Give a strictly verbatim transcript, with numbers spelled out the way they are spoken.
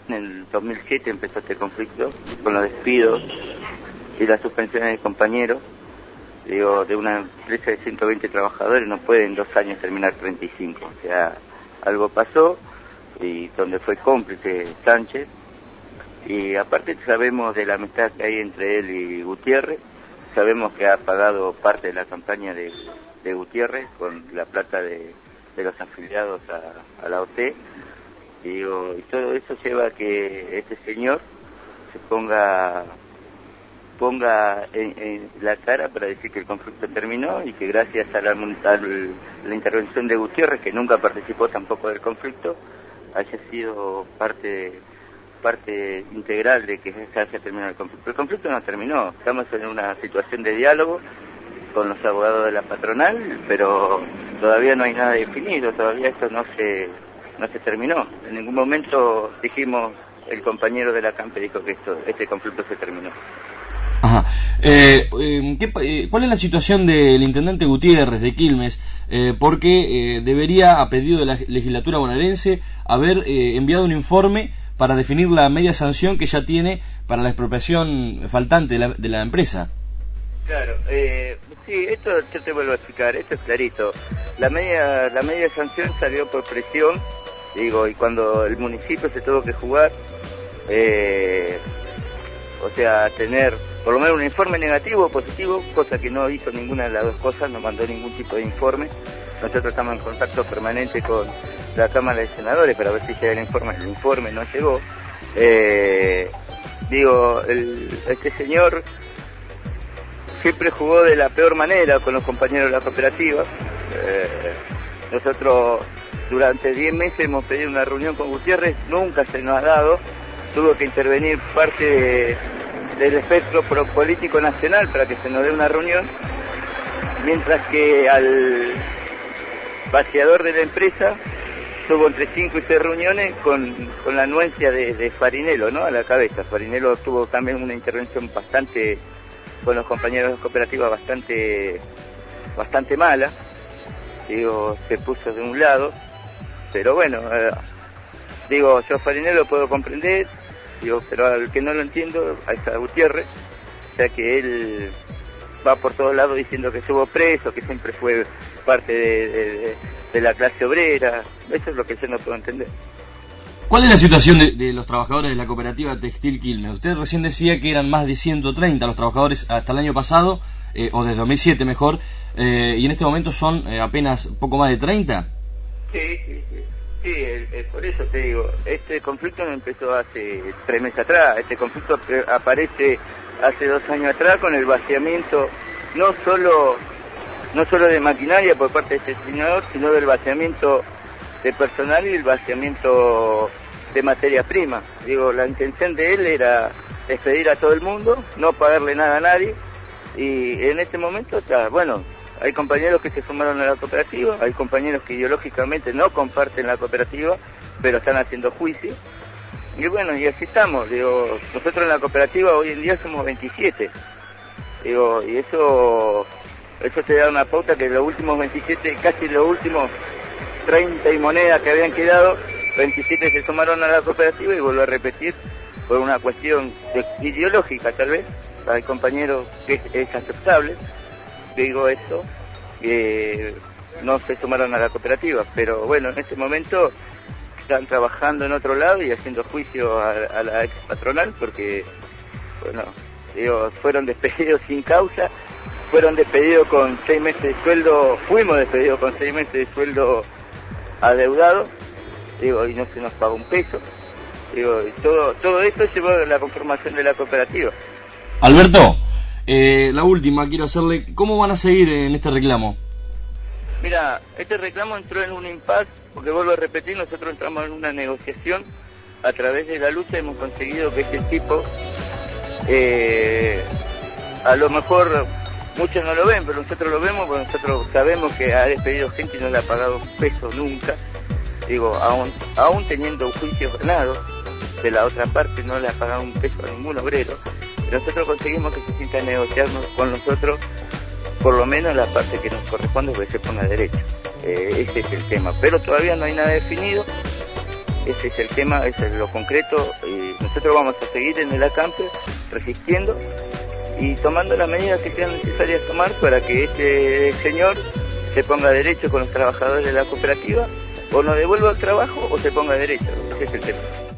En el dos mil siete empezó este conflicto con los despidos y las suspensiones de compañeros. Digo, de una empresa de ciento veinte trabajadores no puede en dos años terminar treinta y cinco. O sea, algo pasó y donde fue cómplice Sánchez. Y aparte sabemos de la amistad que hay entre él y Gutiérrez. Sabemos que ha pagado parte de la campaña de, de Gutiérrez con la plata de, de los afiliados a, a la O T. Y, digo, y todo eso lleva a que este señor se ponga ponga en, en la cara para decir que el conflicto terminó y que gracias a la, a la intervención de Gutiérrez, que nunca participó tampoco del conflicto, haya sido parte parte integral de que se haya terminado el conflicto. El conflicto no terminó, estamos en una situación de diálogo con los abogados de la patronal, pero todavía no hay nada definido, todavía esto no se no se terminó. En ningún momento dijimos, el compañero de la Campe dijo que esto este conflicto se terminó. Ajá. Eh, eh, ¿qué, eh, ¿Cuál es la situación del intendente Gutiérrez de Quilmes? Eh, porque eh, debería, a pedido de la legislatura bonaerense, haber eh, enviado un informe para definir la media sanción que ya tiene para la expropiación faltante de la, de la empresa. Claro, eh, sí, esto yo te vuelvo a explicar, esto es clarito. La media, la media sanción salió por presión, digo, y cuando el municipio se tuvo que jugar, eh, o sea, tener por lo menos un informe negativo o positivo, cosa que no hizo ninguna de las dos cosas, no mandó ningún tipo de informe. Nosotros estamos en contacto permanente con la Cámara de Senadores para ver si llega el informe. El informe no llegó. Eh, digo, el, este señor siempre jugó de la peor manera con los compañeros de la cooperativa. Eh, nosotros durante diez meses hemos pedido una reunión con Gutiérrez, nunca se nos ha dado. Tuvo que intervenir parte de, del espectro político nacional para que se nos dé una reunión, mientras que al vaciador de la empresa tuvo entre cinco y seis reuniones con, con la anuencia de, de Farinello, ¿no?, a la cabeza. Farinello tuvo también una intervención bastante, con los compañeros de cooperativa, bastante bastante mala. Digo, se puso de un lado, pero bueno, eh, digo, yo a Farinello lo puedo comprender, digo, pero al que no lo entiendo, ahí está Gutiérrez, o sea que él va por todos lados diciendo que estuvo preso, que siempre fue parte de, de, de la clase obrera. Eso es lo que yo no puedo entender. ¿Cuál es la situación de, de los trabajadores de la cooperativa Textil Quilmes? Usted recién decía que eran más de ciento treinta los trabajadores hasta el año pasado, eh, o desde dos mil siete mejor, eh, y en este momento son eh, apenas poco más de treinta. Sí, sí, sí. Sí, el, el, por eso te digo, este conflicto no empezó hace tres meses atrás, este conflicto aparece hace dos años atrás con el vaciamiento no solo no solo de maquinaria por parte de este señor, sino del vaciamiento de personal y el vaciamiento de materia prima. Digo, la intención de él era despedir a todo el mundo, no pagarle nada a nadie, y en este momento está, bueno, hay compañeros que se sumaron a la cooperativa, hay compañeros que ideológicamente no comparten la cooperativa, pero están haciendo juicio. Y bueno, y así estamos. Digo, nosotros en la cooperativa hoy en día somos veintisiete. Digo, y eso eso te da una pauta que los últimos veintisiete, casi los últimos treinta y monedas que habían quedado, veintisiete se sumaron a la cooperativa, y vuelvo a repetir, por una cuestión de, ideológica tal vez, hay compañeros que es, es aceptable, digo eso, que no se sumaron a la cooperativa, pero bueno, en este momento están trabajando en otro lado y haciendo juicio a, a la ex patronal, porque, bueno, digo, fueron despedidos sin causa, fueron despedidos con seis meses de sueldo, fuimos despedidos con seis meses de sueldo adeudado, digo, y no se nos pagó un peso, digo, y todo, todo esto llevó a la conformación de la cooperativa. Alberto, Eh, la última, quiero hacerle, ¿cómo van a seguir en este reclamo? Mira, este reclamo entró en un impasse, porque vuelvo a repetir, nosotros entramos en una negociación, a través de la lucha hemos conseguido que este tipo, eh, a lo mejor muchos no lo ven, pero nosotros lo vemos, porque nosotros sabemos que ha despedido gente y no le ha pagado un peso nunca, digo, aún, aún teniendo juicios ganados, de la otra parte no le ha pagado un peso a ningún obrero. Nosotros conseguimos que se sienta a negociarnos con nosotros, por lo menos la parte que nos corresponde, porque se ponga derecho. Eh, ese es el tema. Pero todavía no hay nada definido. ese es el tema, ese es lo concreto. Eh, nosotros vamos a seguir en el acampe resistiendo y tomando las medidas que sean necesarias tomar para que este señor se ponga derecho con los trabajadores de la cooperativa, o nos devuelva el trabajo o se ponga derecho. Ese es el tema.